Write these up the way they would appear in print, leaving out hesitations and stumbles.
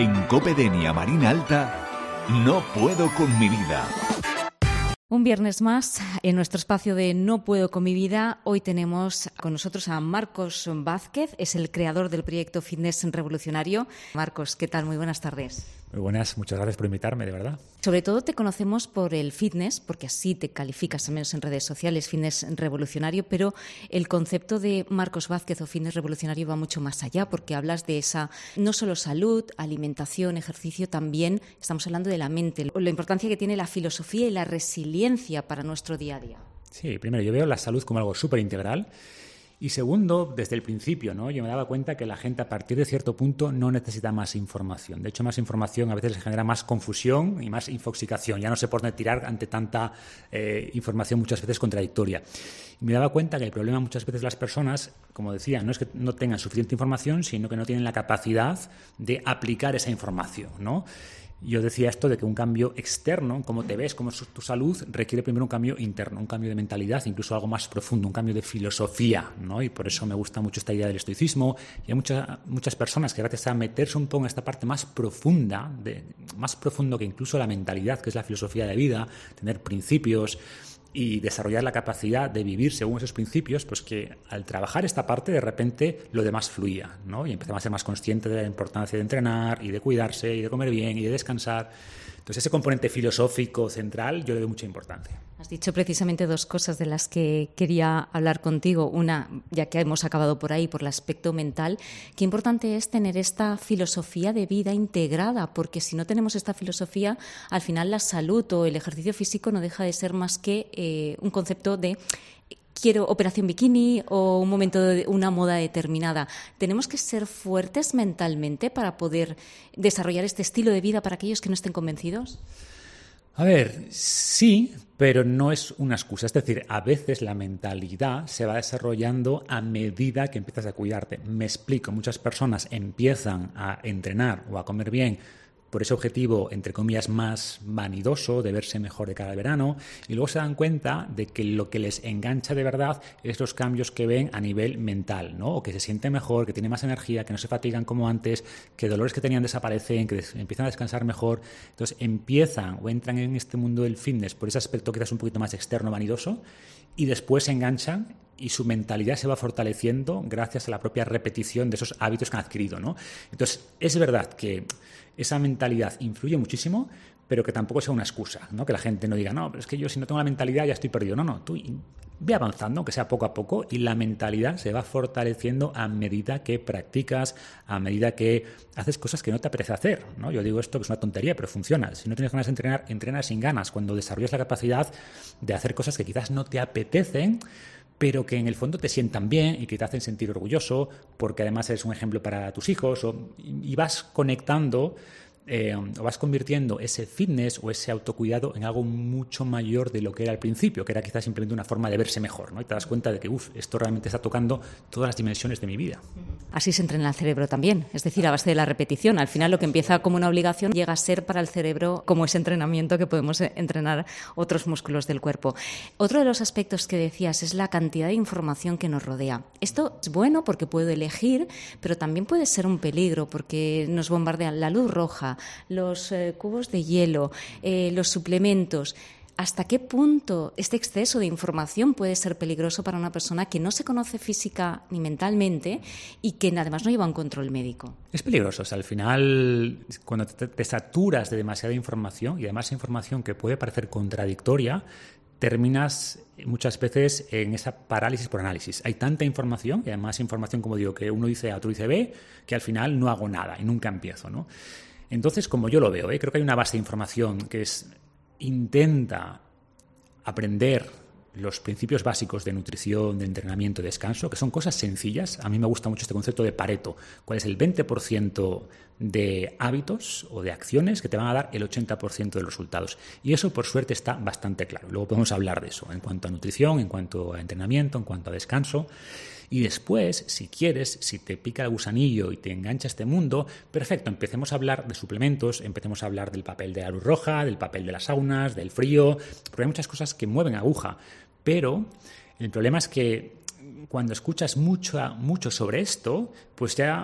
En COPE Denia Marina Alta, No puedo con mi vida. Un viernes más, en nuestro espacio de No puedo con mi vida, hoy tenemos con nosotros a Marcos Vázquez, es el creador del proyecto Fitness Revolucionario. Marcos, ¿qué tal? Muy buenas tardes. Muy buenas, muchas gracias por invitarme, de verdad. Sobre todo te conocemos por el fitness, porque así te calificas al menos en redes sociales, Fitness Revolucionario, pero el concepto de Marcos Vázquez o Fitness Revolucionario va mucho más allá, porque hablas de esa, no solo salud, alimentación, ejercicio, también estamos hablando de la mente, la importancia que tiene la filosofía y la resiliencia para nuestro día a día. Sí, primero, yo veo la salud como algo súper integral. Y segundo, desde el principio, ¿no? Yo me daba cuenta que la gente a partir de cierto punto no necesita más información. De hecho, más información a veces les genera más confusión y más infoxicación. Ya no sé por dónde tirar ante tanta información muchas veces contradictoria. Y me daba cuenta que el problema muchas veces de las personas, como decía, no es que no tengan suficiente información, sino que no tienen la capacidad de aplicar esa información, ¿no? Yo decía esto de que un cambio externo, cómo te ves, cómo es tu salud, requiere primero un cambio interno, un cambio de mentalidad, incluso algo más profundo, un cambio de filosofía, ¿no? Y por eso me gusta mucho esta idea del estoicismo. Y hay muchas personas que gracias a meterse un poco en esta parte más profunda, más profundo que incluso la mentalidad, que es la filosofía de vida, tener principios y desarrollar la capacidad de vivir según esos principios, pues que al trabajar esta parte de repente lo demás fluía, ¿no? Y empezamos a ser más conscientes de la importancia de entrenar y de cuidarse y de comer bien y de descansar. Entonces ese componente filosófico central yo le doy mucha importancia. Has dicho precisamente dos cosas de las que quería hablar contigo. Una, ya que hemos acabado por ahí, por el aspecto mental, qué importante es tener esta filosofía de vida integrada, porque si no tenemos esta filosofía, al final la salud o el ejercicio físico no deja de ser más que un concepto de quiero operación bikini o un momento de una moda determinada. ¿Tenemos que ser fuertes mentalmente para poder desarrollar este estilo de vida para aquellos que no estén convencidos? A ver, sí, pero no es una excusa. Es decir, a veces la mentalidad se va desarrollando a medida que empiezas a cuidarte. Me explico, muchas personas empiezan a entrenar o a comer bien por ese objetivo, entre comillas, más vanidoso, de verse mejor de cara al verano, y luego se dan cuenta de que lo que les engancha de verdad es los cambios que ven a nivel mental, ¿no? O que se sienten mejor, que tienen más energía, que no se fatigan como antes, que dolores que tenían desaparecen, que empiezan a descansar mejor. Entonces empiezan o entran en este mundo del fitness por ese aspecto quizás un poquito más externo, vanidoso, y después se enganchan y su mentalidad se va fortaleciendo gracias a la propia repetición de esos hábitos que han adquirido, ¿no? Entonces, es verdad que esa mentalidad influye muchísimo, pero que tampoco sea una excusa, ¿no? Que la gente no diga, no, pero es que yo si no tengo la mentalidad ya estoy perdido. No, tú ve avanzando, aunque sea poco a poco, y la mentalidad se va fortaleciendo a medida que practicas, a medida que haces cosas que no te apetece hacer, ¿no? Yo digo esto que es una tontería, pero funciona. Si no tienes ganas de entrenar, entrena sin ganas. Cuando desarrollas la capacidad de hacer cosas que quizás no te apetecen, pero que en el fondo te sientan bien y que te hacen sentir orgulloso, porque además eres un ejemplo para tus hijos, y vas conectando o vas convirtiendo ese fitness o ese autocuidado en algo mucho mayor de lo que era al principio, que era quizás simplemente una forma de verse mejor, ¿no? Y te das cuenta de que esto realmente está tocando todas las dimensiones de mi vida. Así se entrena el cerebro también, es decir, a base de la repetición. Al final lo que empieza como una obligación llega a ser para el cerebro como ese entrenamiento que podemos entrenar otros músculos del cuerpo. Otro de los aspectos que decías es la cantidad de información que nos rodea. Esto es bueno porque puedo elegir, pero también puede ser un peligro porque nos bombardean la luz roja, los cubos de hielo, los suplementos. ¿Hasta qué punto este exceso de información puede ser peligroso para una persona que no se conoce física ni mentalmente y que además no lleva un control médico? Es peligroso. O sea, al final, cuando te saturas de demasiada información y además información que puede parecer contradictoria, terminas muchas veces en esa parálisis por análisis. Hay tanta información y además información, como digo, que uno dice A, otro dice B, que al final no hago nada y nunca empiezo, ¿no? Entonces, como yo lo veo, creo que hay una base de información que intenta aprender los principios básicos de nutrición, de entrenamiento, de descanso, que son cosas sencillas. A mí me gusta mucho este concepto de Pareto. ¿Cuál es el 20% de hábitos o de acciones que te van a dar el 80% de los resultados? Y eso, por suerte, está bastante claro. Luego podemos hablar de eso en cuanto a nutrición, en cuanto a entrenamiento, en cuanto a descanso. Y después, si quieres, si te pica el gusanillo y te engancha este mundo, perfecto, empecemos a hablar de suplementos, empecemos a hablar del papel de la luz roja, del papel de las saunas, del frío, porque hay muchas cosas que mueven aguja. Pero el problema es que cuando escuchas mucho sobre esto, pues ya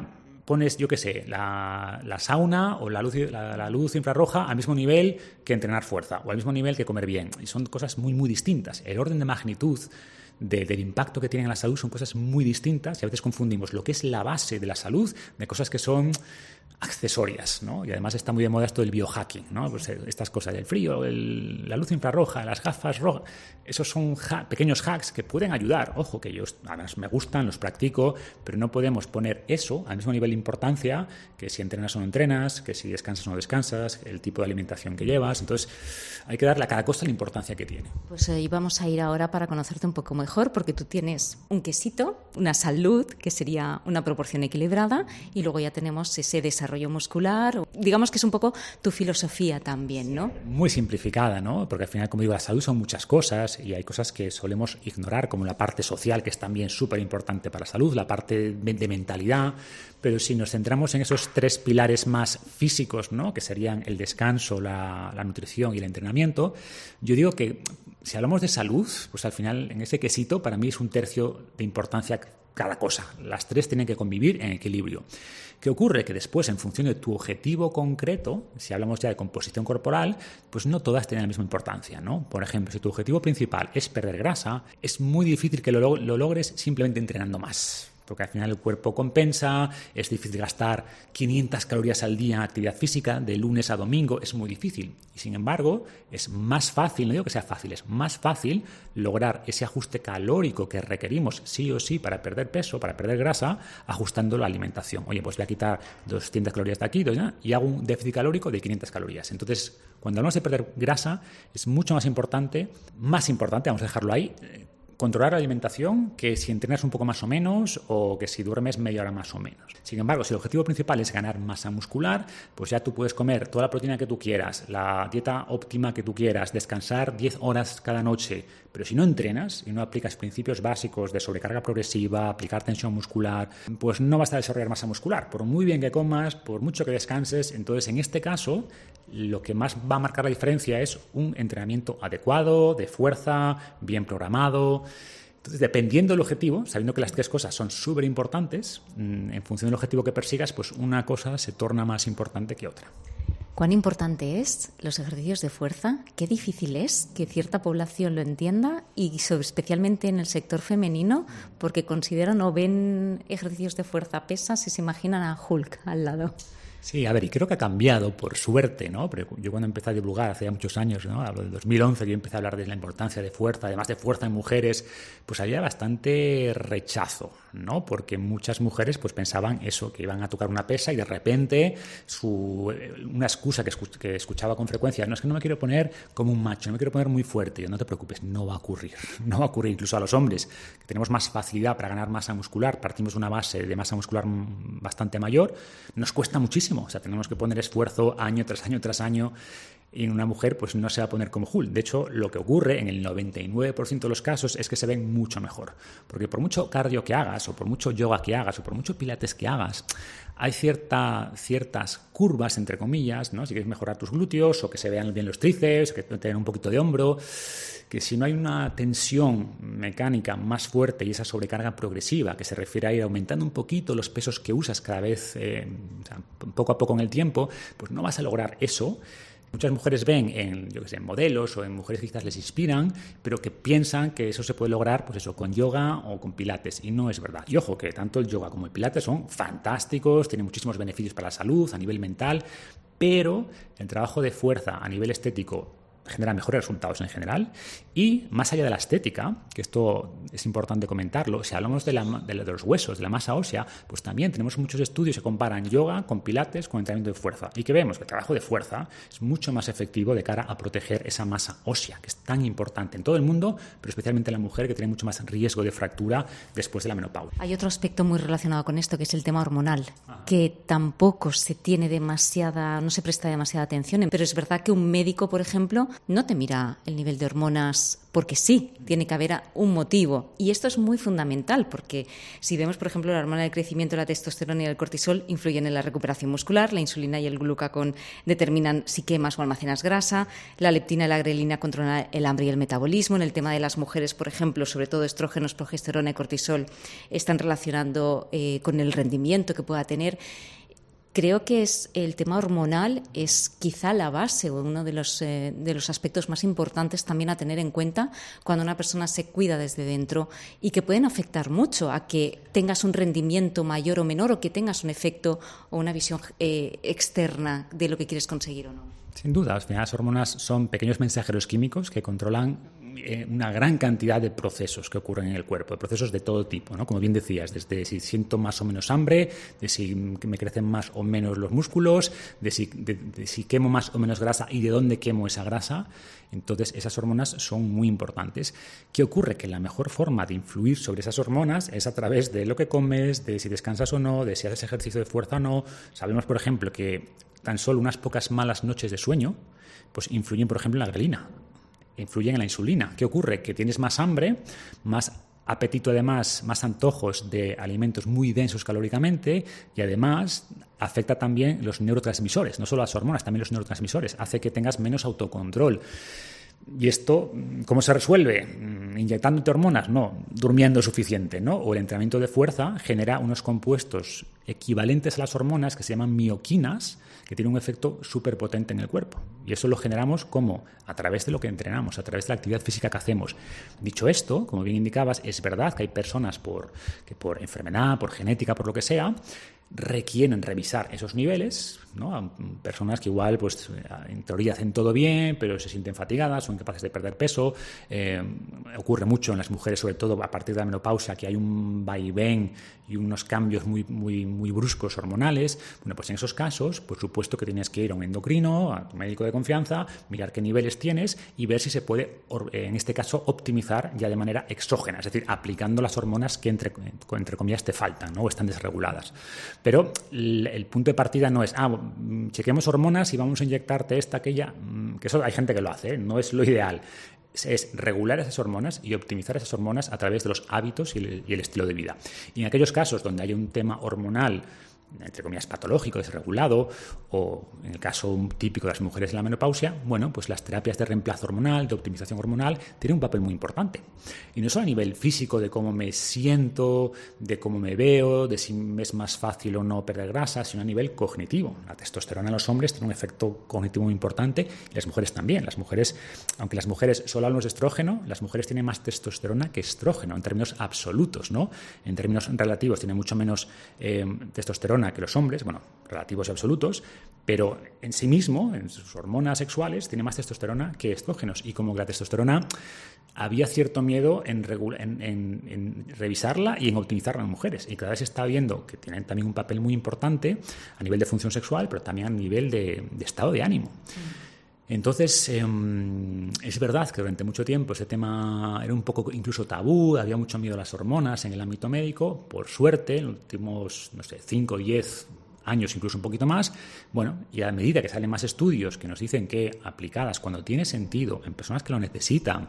pones, yo qué sé, la sauna o la luz infrarroja al mismo nivel que entrenar fuerza o al mismo nivel que comer bien. Y son cosas muy, muy distintas. El orden de magnitud del impacto que tienen en la salud son cosas muy distintas y a veces confundimos lo que es la base de la salud de cosas que son accesorias, ¿no? Y además está muy de moda esto del biohacking, ¿no? Pues estas cosas del frío, la luz infrarroja, las gafas rojas, esos son pequeños hacks que pueden ayudar. Ojo, que yo además me gustan, los practico, pero no podemos poner eso al mismo nivel de importancia que si entrenas o no entrenas, que si descansas o no descansas, el tipo de alimentación que llevas. Entonces hay que darle a cada cosa la importancia que tiene. Pues vamos a ir ahora para conocerte un poco mejor, porque tú tienes un quesito, una salud, que sería una proporción equilibrada, y luego ya tenemos ese desarrollo muscular. Digamos que es un poco tu filosofía también, ¿no? Muy simplificada, ¿no? Porque al final, como digo, la salud son muchas cosas y hay cosas que solemos ignorar, como la parte social, que es también súper importante para la salud, la parte de mentalidad. Pero si nos centramos en esos 3 pilares más físicos, ¿no? Que serían el descanso, la nutrición y el entrenamiento, yo digo que si hablamos de salud, pues al final en ese quesito para mí es 1/3 de importancia cada cosa. Las 3 tienen que convivir en equilibrio. ¿Qué ocurre? Que después, en función de tu objetivo concreto, si hablamos ya de composición corporal, pues no todas tienen la misma importancia, ¿no? Por ejemplo, si tu objetivo principal es perder grasa, es muy difícil que lo logres simplemente entrenando más. Porque al final el cuerpo compensa, es difícil gastar 500 calorías al día en actividad física, de lunes a domingo, es muy difícil. Y sin embargo, es más fácil, no digo que sea fácil, es más fácil lograr ese ajuste calórico que requerimos sí o sí para perder peso, para perder grasa, ajustando la alimentación. Oye, pues voy a quitar 200 calorías de aquí y hago un déficit calórico de 500 calorías. Entonces, cuando hablamos de perder grasa, es mucho más importante, vamos a dejarlo ahí, controlar la alimentación que si entrenas un poco más o menos o que si duermes media hora más o menos. Sin embargo, si el objetivo principal es ganar masa muscular, pues ya tú puedes comer toda la proteína que tú quieras, la dieta óptima que tú quieras, descansar 10 horas cada noche, pero si no entrenas y no aplicas principios básicos de sobrecarga progresiva, aplicar tensión muscular, pues no vas a desarrollar masa muscular. Por muy bien que comas, por mucho que descanses, entonces en este caso lo que más va a marcar la diferencia es un entrenamiento adecuado, de fuerza, bien programado. Entonces, dependiendo del objetivo, sabiendo que las 3 cosas son súper importantes, en función del objetivo que persigas, pues una cosa se torna más importante que otra. ¿Cuán importante es los ejercicios de fuerza? ¿Qué difícil es que cierta población lo entienda? Y especialmente en el sector femenino, porque consideran o ven ejercicios de fuerza pesas y se imaginan a Hulk al lado. Sí, a ver, y creo que ha cambiado, por suerte, ¿no? Pero yo cuando empecé a divulgar, hace ya muchos años, ¿no? Hablo del 2011, que yo empecé a hablar de la importancia de fuerza, además de fuerza en mujeres, pues había bastante rechazo, ¿no? Porque muchas mujeres pues pensaban eso, que iban a tocar una pesa y de repente una excusa que escuchaba con frecuencia, no, es que no me quiero poner como un macho, no me quiero poner muy fuerte. Yo, no te preocupes, no va a ocurrir. No va a ocurrir incluso a los hombres, que tenemos más facilidad para ganar masa muscular, partimos de una base de masa muscular bastante mayor, nos cuesta muchísimo. O sea, tenemos que poner esfuerzo año tras año tras año y en una mujer pues no se va a poner como Hulk. De hecho, lo que ocurre en el 99% de los casos es que se ven mucho mejor. Porque por mucho cardio que hagas, o por mucho yoga que hagas, o por mucho pilates que hagas, hay ciertas curvas, entre comillas, ¿no? Si quieres mejorar tus glúteos, o que se vean bien los tríceps, que tengan un poquito de hombro, que si no hay una tensión mecánica más fuerte y esa sobrecarga progresiva, que se refiere a ir aumentando un poquito los pesos que usas cada vez, poco a poco en el tiempo, pues no vas a lograr eso. Muchas mujeres ven en modelos o en mujeres que quizás les inspiran, pero que piensan que eso se puede lograr, pues eso, con yoga o con pilates, y no es verdad. Y ojo, que tanto el yoga como el pilates son fantásticos, tienen muchísimos beneficios para la salud a nivel mental, pero el trabajo de fuerza a nivel estético genera mejores resultados en general. Y más allá de la estética, que esto es importante comentarlo, si hablamos de los huesos, de la masa ósea, pues también tenemos muchos estudios que comparan yoga con pilates, con entrenamiento de fuerza, y que vemos que el trabajo de fuerza es mucho más efectivo de cara a proteger esa masa ósea, que es tan importante en todo el mundo, pero especialmente en la mujer, que tiene mucho más riesgo de fractura después de la menopausia. Hay otro aspecto muy relacionado con esto, que es el tema hormonal, que tampoco no se presta demasiada atención, pero es verdad que un médico, por ejemplo, no te mira el nivel de hormonas porque sí, tiene que haber un motivo. Y esto es muy fundamental porque si vemos, por ejemplo, la hormona del crecimiento, la testosterona y el cortisol influyen en la recuperación muscular, la insulina y el glucagón determinan si quemas o almacenas grasa, la leptina y la grelina controlan el hambre y el metabolismo. En el tema de las mujeres, por ejemplo, sobre todo estrógenos, progesterona y cortisol están relacionando con el rendimiento que pueda tener. Creo que el tema hormonal es quizá la base o uno de los aspectos más importantes también a tener en cuenta cuando una persona se cuida desde dentro y que pueden afectar mucho a que tengas un rendimiento mayor o menor o que tengas un efecto o una visión externa de lo que quieres conseguir o no. Sin duda, al final las hormonas son pequeños mensajeros químicos que controlan una gran cantidad de procesos que ocurren en el cuerpo, de procesos de todo tipo, ¿no? Como bien decías, desde si siento más o menos hambre, de si me crecen más o menos los músculos, de si quemo más o menos grasa y de dónde quemo esa grasa. Entonces, esas hormonas son muy importantes. ¿Qué ocurre? Que la mejor forma de influir sobre esas hormonas es a través de lo que comes, de si descansas o no, de si haces ejercicio de fuerza o no. Sabemos, por ejemplo, que tan solo unas pocas malas noches de sueño pues influyen, por ejemplo, en la grelina, influyen en la insulina. ¿Qué ocurre? Que tienes más hambre, más apetito, además, más antojos de alimentos muy densos calóricamente y además afecta también los neurotransmisores, no solo las hormonas, también los neurotransmisores, hace que tengas menos autocontrol. ¿Y esto cómo se resuelve? ¿Inyectándote hormonas? No, durmiendo suficiente, ¿no? O el entrenamiento de fuerza genera unos compuestos equivalentes a las hormonas que se llaman mioquinas, que tienen un efecto súper potente en el cuerpo. Y eso lo generamos ¿cómo? A través de lo que entrenamos, a través de la actividad física que hacemos. Dicho esto, como bien indicabas, es verdad que hay personas que por enfermedad, por genética, por lo que sea, requieren revisar esos niveles, ¿no? Personas que igual, pues, en teoría hacen todo bien, pero se sienten fatigadas, son incapaces de perder peso. Ocurre mucho en las mujeres, sobre todo a partir de la menopausia, que hay un vaivén y unos cambios muy, muy, muy bruscos hormonales. Bueno, pues en esos casos, por supuesto que tienes que ir a un endocrino, a tu médico de confianza, mirar qué niveles tienes y ver si se puede, en este caso, optimizar ya de manera exógena, es decir, aplicando las hormonas que entre comillas te faltan, ¿no? O están desreguladas. Pero el punto de partida no es, chequemos hormonas y vamos a inyectarte esta, aquella, que eso hay gente que lo hace, ¿eh? No es lo ideal. Es regular esas hormonas y optimizar esas hormonas a través de los hábitos y el estilo de vida. Y en aquellos casos donde hay un tema hormonal, entre comillas, patológico, desregulado, o en el caso típico de las mujeres en la menopausia, bueno, pues las terapias de reemplazo hormonal, de optimización hormonal, tienen un papel muy importante. Y no solo a nivel físico, de cómo me siento, de cómo me veo, de si me es más fácil o no perder grasa, sino a nivel cognitivo. La testosterona en los hombres tiene un efecto cognitivo muy importante y las mujeres también. Las mujeres, aunque las mujeres solo hablamos de estrógeno, las mujeres tienen más testosterona que estrógeno en términos absolutos, ¿no? En términos relativos tienen mucho menos testosterona que los hombres, bueno, relativos y absolutos, pero en sí mismo, en sus hormonas sexuales, tiene más testosterona que estrógenos. Y como que la testosterona había cierto miedo en revisarla y en optimizarla en mujeres. Y cada vez se está viendo que tienen también un papel muy importante a nivel de función sexual, pero también a nivel de estado de ánimo. Entonces, es verdad que durante mucho tiempo ese tema era un poco incluso tabú, había mucho miedo a las hormonas en el ámbito médico. Por suerte, en los últimos, 5 o 10 años, incluso un poquito más, bueno, y a medida que salen más estudios que nos dicen que aplicadas cuando tiene sentido en personas que lo necesitan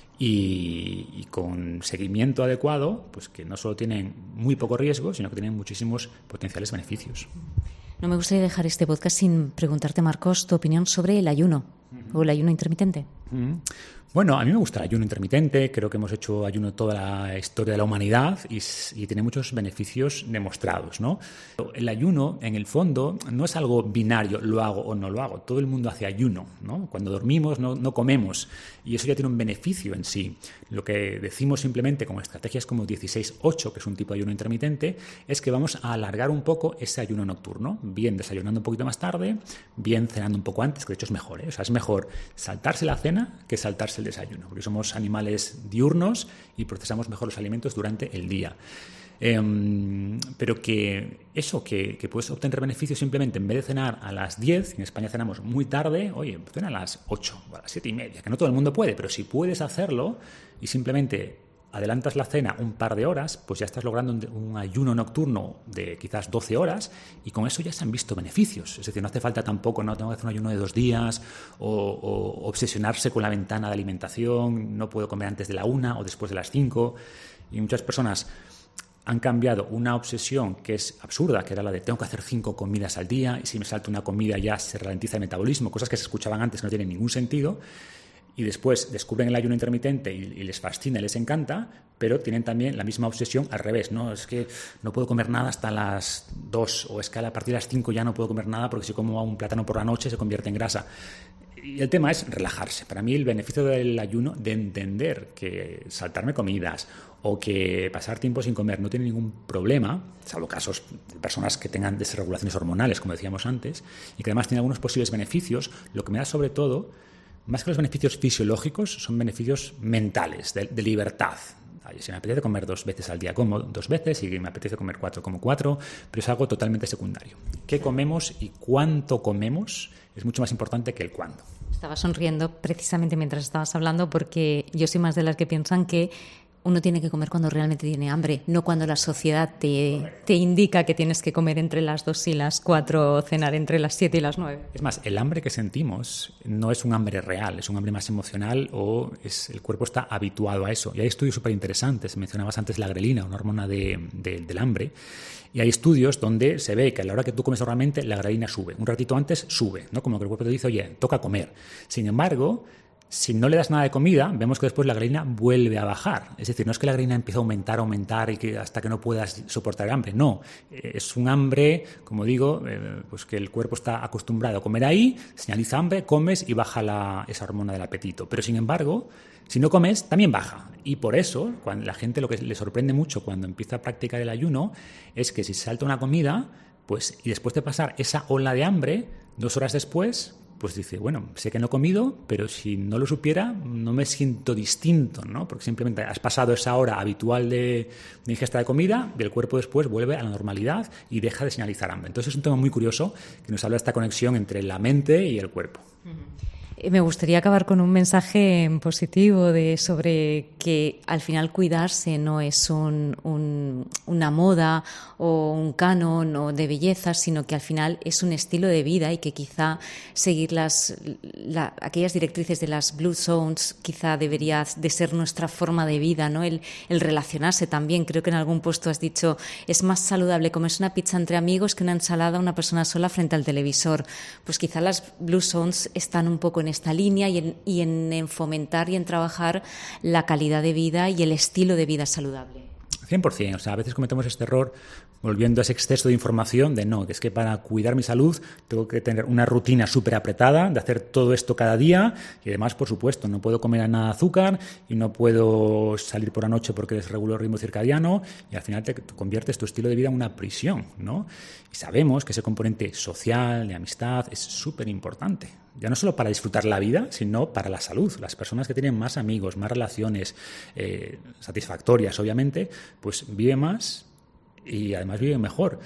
y con seguimiento adecuado, pues que no solo tienen muy poco riesgo, sino que tienen muchísimos potenciales beneficios. No me gustaría dejar este podcast sin preguntarte, Marcos, tu opinión sobre el ayuno o el ayuno intermitente. Bueno, a mí me gusta el ayuno intermitente, creo que hemos hecho ayuno toda la historia de la humanidad y tiene muchos beneficios demostrados, ¿no? El ayuno, en el fondo, no es algo binario, lo hago o no lo hago. Todo el mundo hace ayuno, ¿no? Cuando dormimos no comemos y eso ya tiene un beneficio en sí. Lo que decimos simplemente con estrategias como 16-8, que es un tipo de ayuno intermitente, es que vamos a alargar un poco ese ayuno nocturno, bien desayunando un poquito más tarde, bien cenando un poco antes, que de hecho es mejor, ¿eh? O sea, es mejor saltarse la cena que saltarse el desayuno, porque somos animales diurnos y procesamos mejor los alimentos durante el día. Pero que puedes obtener beneficios simplemente en vez de cenar a las 10, en España cenamos muy tarde, oye, cena a las 8 o a las 7:30, que no todo el mundo puede, pero si puedes hacerlo y simplemente adelantas la cena un par de horas, pues ya estás logrando un ayuno nocturno de quizás 12 horas y con eso ya se han visto beneficios. Es decir, no hace falta tampoco, no tengo que hacer un ayuno de 2 días o obsesionarse con la ventana de alimentación, no puedo comer antes de la 1 o después de las 5. Y muchas personas han cambiado una obsesión que es absurda, que era la de tengo que hacer 5 comidas al día y si me salto una comida ya se ralentiza el metabolismo, cosas que se escuchaban antes que no tienen ningún sentido. Y después descubren el ayuno intermitente y les fascina y les encanta, pero tienen también la misma obsesión al revés, ¿no? Es que no puedo comer nada hasta las 2 o es que a partir de las 5 ya no puedo comer nada porque si como un plátano por la noche se convierte en grasa. Y el tema es relajarse. Para mí el beneficio del ayuno, de entender que saltarme comidas o que pasar tiempo sin comer no tiene ningún problema, salvo casos de personas que tengan desregulaciones hormonales, como decíamos antes, y que además tiene algunos posibles beneficios, lo que me da sobre todo, más que los beneficios fisiológicos, son beneficios mentales, de libertad. Si me apetece comer 2 veces al día, como 2 veces, y me apetece comer 4, como 4, pero es algo totalmente secundario. ¿Qué comemos y cuánto comemos? Es mucho más importante que el cuándo. Estaba sonriendo precisamente mientras estabas hablando porque yo soy más de las que piensan que uno tiene que comer cuando realmente tiene hambre, no cuando la sociedad te indica que tienes que comer entre las 2 y las 4 o cenar entre las 7 y las 9. Es más, el hambre que sentimos no es un hambre real, es un hambre más emocional o el cuerpo está habituado a eso. Y hay estudios súper interesantes, mencionabas antes la grelina, una hormona del hambre, y hay estudios donde se ve que a la hora que tú comes normalmente la grelina sube, un ratito antes sube, ¿no? Como que el cuerpo te dice, oye, toca comer. Sin embargo, si no le das nada de comida, vemos que después la grelina vuelve a bajar. Es decir, no es que la grelina empiece a aumentar y que hasta que no puedas soportar el hambre. No, es un hambre, como digo, pues que el cuerpo está acostumbrado a comer ahí, señaliza hambre, comes y baja esa hormona del apetito. Pero sin embargo, si no comes, también baja. Y por eso, cuando la gente lo que le sorprende mucho cuando empieza a practicar el ayuno es que si salta una comida, pues y después de pasar esa ola de hambre, 2 horas después, pues dice, bueno, sé que no he comido, pero si no lo supiera, no me siento distinto, ¿no? Porque simplemente has pasado esa hora habitual de ingesta de comida, y el cuerpo después vuelve a la normalidad y deja de señalizar hambre. Entonces es un tema muy curioso que nos habla de esta conexión entre la mente y el cuerpo. Me gustaría acabar con un mensaje positivo sobre que al final cuidarse no es una moda o un canon o de belleza, sino que al final es un estilo de vida y que quizá seguir aquellas directrices de las Blue Zones quizá debería de ser nuestra forma de vida, ¿no? El relacionarse también. Creo que en algún puesto has dicho es más saludable comerse una pizza entre amigos que una ensalada una persona sola frente al televisor. Pues quizá las Blue Zones están un poco en esta línea y en fomentar y en trabajar la calidad de vida y el estilo de vida saludable. 100%. O sea, a veces cometemos este error volviendo a ese exceso de información de no, que es que para cuidar mi salud tengo que tener una rutina súper apretada de hacer todo esto cada día y además, por supuesto, no puedo comer nada de azúcar y no puedo salir por la noche porque desregulo el ritmo circadiano y al final te conviertes tu estilo de vida en una prisión, ¿no? Y sabemos que ese componente social, de amistad, es súper importante. Ya no solo para disfrutar la vida, sino para la salud. Las personas que tienen más amigos, más relaciones satisfactorias, obviamente, pues viven más y además viven mejor.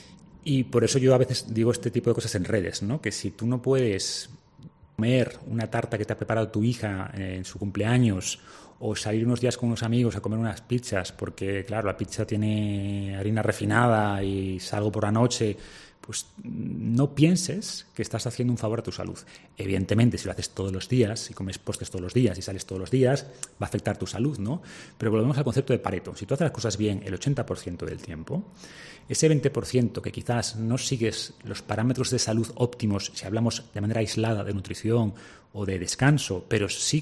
Y por eso yo a veces digo este tipo de cosas en redes, ¿no? Que si tú no puedes comer una tarta que te ha preparado tu hija en su cumpleaños o salir unos días con unos amigos a comer unas pizzas porque, claro, la pizza tiene harina refinada y salgo por la noche, pues no pienses que estás haciendo un favor a tu salud. Evidentemente, si lo haces todos los días, y comes postres todos los días y sales todos los días, va a afectar tu salud, ¿no? Pero volvemos al concepto de Pareto. Si tú haces las cosas bien el 80% del tiempo, ese 20% que quizás no sigues los parámetros de salud óptimos, si hablamos de manera aislada de nutrición o de descanso, pero sí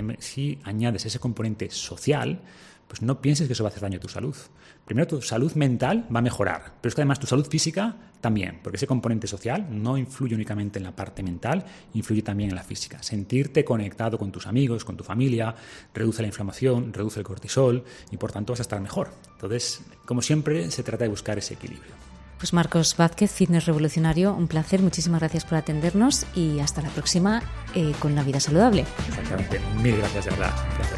añades ese componente social, pues no pienses que eso va a hacer daño a tu salud. Primero, tu salud mental va a mejorar, pero es que además tu salud física también, porque ese componente social no influye únicamente en la parte mental, influye también en la física. Sentirte conectado con tus amigos, con tu familia, reduce la inflamación, reduce el cortisol y por tanto vas a estar mejor. Entonces, como siempre, se trata de buscar ese equilibrio. Pues Marcos Vázquez, Fitness Revolucionario, un placer, muchísimas gracias por atendernos y hasta la próxima con una vida saludable. Exactamente, mil gracias de verdad. Gracias.